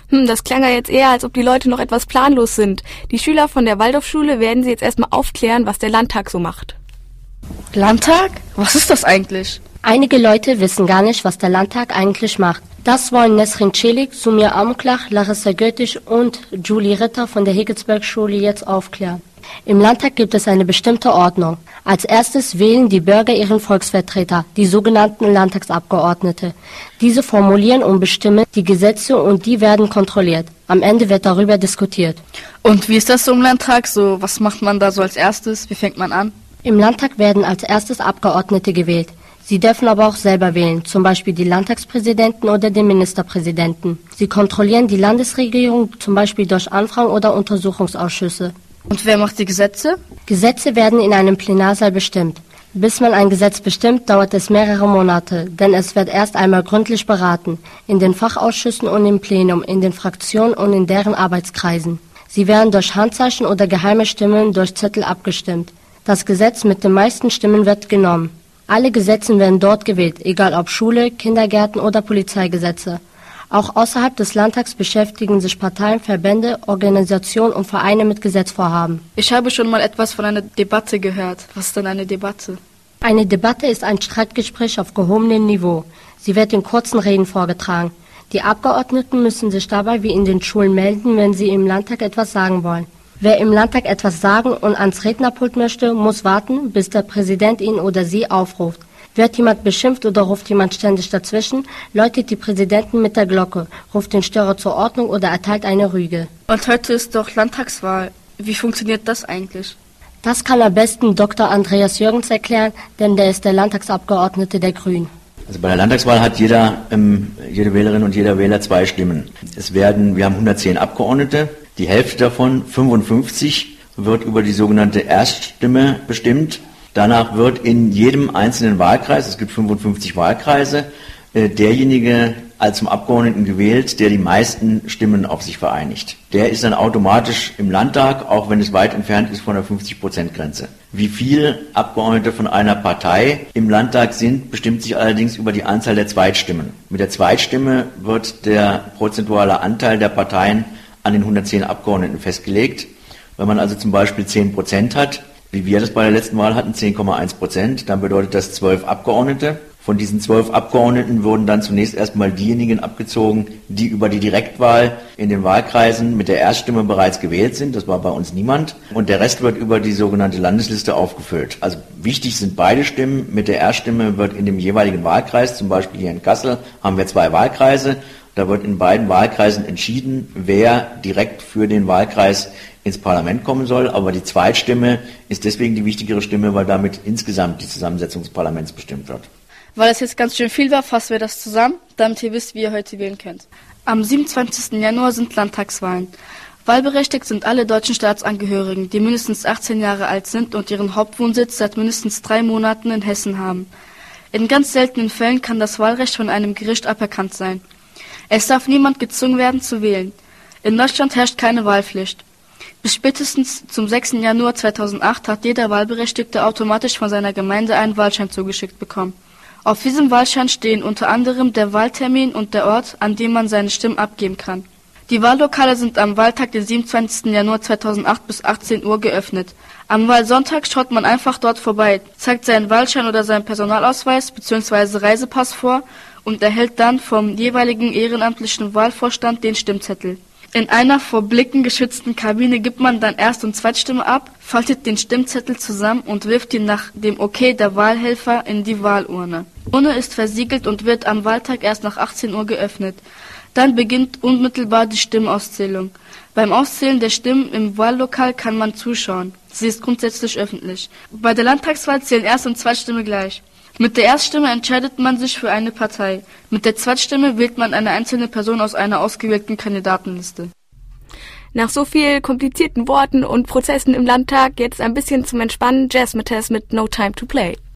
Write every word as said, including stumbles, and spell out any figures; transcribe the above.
Hm, das klang ja jetzt eher, als ob die Leute noch etwas planlos sind. Die Schüler von der Waldorfschule werden Sie jetzt erstmal aufklären, was der Landtag so macht. Landtag? Was ist das eigentlich? Einige Leute wissen gar nicht, was der Landtag eigentlich macht. Das wollen Nesrin Celik, Sumir Amuklach, Larissa Göttich und Julie Ritter von der Hegelsberg-Schule jetzt aufklären. Im Landtag gibt es eine bestimmte Ordnung. Als erstes wählen die Bürger ihren Volksvertreter, die sogenannten Landtagsabgeordnete. Diese formulieren und bestimmen die Gesetze und die werden kontrolliert. Am Ende wird darüber diskutiert. Und wie ist das so im Landtag? So, was macht man da so als erstes? Wie fängt man an? Im Landtag werden als erstes Abgeordnete gewählt. Sie dürfen aber auch selber wählen, zum Beispiel die Landtagspräsidenten oder den Ministerpräsidenten. Sie kontrollieren die Landesregierung zum Beispiel durch Anfragen oder Untersuchungsausschüsse. Und wer macht die Gesetze? Gesetze werden in einem Plenarsaal bestimmt. Bis man ein Gesetz bestimmt, dauert es mehrere Monate, denn es wird erst einmal gründlich beraten, in den Fachausschüssen und im Plenum, in den Fraktionen und in deren Arbeitskreisen. Sie werden durch Handzeichen oder geheime Stimmen durch Zettel abgestimmt. Das Gesetz mit den meisten Stimmen wird genommen. Alle Gesetze werden dort gewählt, egal ob Schule, Kindergärten oder Polizeigesetze. Auch außerhalb des Landtags beschäftigen sich Parteien, Verbände, Organisationen und Vereine mit Gesetzvorhaben. Ich habe schon mal etwas von einer Debatte gehört. Was ist denn eine Debatte? Eine Debatte ist ein Streitgespräch auf gehobenem Niveau. Sie wird in kurzen Reden vorgetragen. Die Abgeordneten müssen sich dabei wie in den Schulen melden, wenn sie im Landtag etwas sagen wollen. Wer im Landtag etwas sagen und ans Rednerpult möchte, muss warten, bis der Präsident ihn oder sie aufruft. Wird jemand beschimpft oder ruft jemand ständig dazwischen, läutet die Präsidentin mit der Glocke, ruft den Störer zur Ordnung oder erteilt eine Rüge. Und heute ist doch Landtagswahl. Wie funktioniert das eigentlich? Das kann am besten Doktor Andreas Jürgens erklären, denn der ist der Landtagsabgeordnete der Grünen. Also bei der Landtagswahl hat jeder, ähm, jede Wählerin und jeder Wähler zwei Stimmen. Es werden, wir haben hundertzehn Abgeordnete, die Hälfte davon, fünfundfünfzig, wird über die sogenannte Erststimme bestimmt. Danach wird in jedem einzelnen Wahlkreis, es gibt fünfundfünfzig Wahlkreise, äh, derjenige als zum Abgeordneten gewählt, der die meisten Stimmen auf sich vereinigt. Der ist dann automatisch im Landtag, auch wenn es weit entfernt ist von der fünfzig-Prozent-Grenze. Wie viele Abgeordnete von einer Partei im Landtag sind, bestimmt sich allerdings über die Anzahl der Zweitstimmen. Mit der Zweitstimme wird der prozentuale Anteil der Parteien an den hundertzehn Abgeordneten festgelegt. Wenn man also zum Beispiel zehn Prozent hat, wie wir das bei der letzten Wahl hatten, zehn Komma eins Prozent, dann bedeutet das zwölf Abgeordnete. Von diesen zwölf Abgeordneten wurden dann zunächst erstmal diejenigen abgezogen, die über die Direktwahl in den Wahlkreisen mit der Erststimme bereits gewählt sind. Das war bei uns niemand. Und der Rest wird über die sogenannte Landesliste aufgefüllt. Also wichtig sind beide Stimmen. Mit der Erststimme wird in dem jeweiligen Wahlkreis, zum Beispiel hier in Kassel, haben wir zwei Wahlkreise. Da wird in beiden Wahlkreisen entschieden, wer direkt für den Wahlkreis ins Parlament kommen soll. Aber die Zweitstimme ist deswegen die wichtigere Stimme, weil damit insgesamt die Zusammensetzung des Parlaments bestimmt wird. Weil es jetzt ganz schön viel war, fassen wir das zusammen, damit ihr wisst, wie ihr heute wählen könnt. Am siebenundzwanzigsten Januar sind Landtagswahlen. Wahlberechtigt sind alle deutschen Staatsangehörigen, die mindestens achtzehn Jahre alt sind und ihren Hauptwohnsitz seit mindestens drei Monaten in Hessen haben. In ganz seltenen Fällen kann das Wahlrecht von einem Gericht aberkannt sein. Es darf niemand gezwungen werden zu wählen. In Deutschland herrscht keine Wahlpflicht. Bis spätestens zum sechsten Januar zweitausendacht hat jeder Wahlberechtigte automatisch von seiner Gemeinde einen Wahlschein zugeschickt bekommen. Auf diesem Wahlschein stehen unter anderem der Wahltermin und der Ort, an dem man seine Stimmen abgeben kann. Die Wahllokale sind am Wahltag, den siebenundzwanzigsten Januar zweitausendacht bis achtzehn Uhr geöffnet. Am Wahlsonntag schaut man einfach dort vorbei, zeigt seinen Wahlschein oder seinen Personalausweis bzw. Reisepass vor und erhält dann vom jeweiligen ehrenamtlichen Wahlvorstand den Stimmzettel. In einer vor Blicken geschützten Kabine gibt man dann Erst- und Zweitstimme ab, faltet den Stimmzettel zusammen und wirft ihn nach dem Okay der Wahlhelfer in die Wahlurne. Die Urne ist versiegelt und wird am Wahltag erst nach achtzehn Uhr geöffnet. Dann beginnt unmittelbar die Stimmauszählung. Beim Auszählen der Stimmen im Wahllokal kann man zuschauen. Sie ist grundsätzlich öffentlich. Bei der Landtagswahl zählen Erst- und Zweitstimme gleich. Mit der Erststimme entscheidet man sich für eine Partei. Mit der Zweitstimme wählt man eine einzelne Person aus einer ausgewählten Kandidatenliste. Nach so viel komplizierten Worten und Prozessen im Landtag jetzt ein bisschen zum Entspannen Jazzmettes mit No Time to Play.